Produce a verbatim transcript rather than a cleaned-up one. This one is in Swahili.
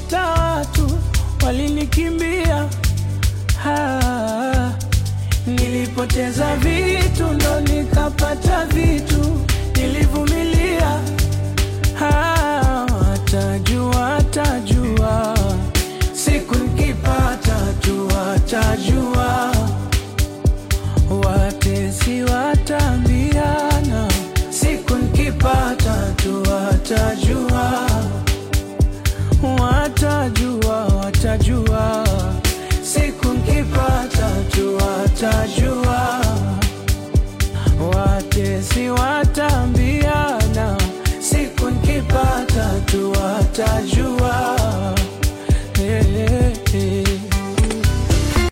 nilipata watu walinikimbia. Ha, nilipoteza vitu ndo nikapata vitu.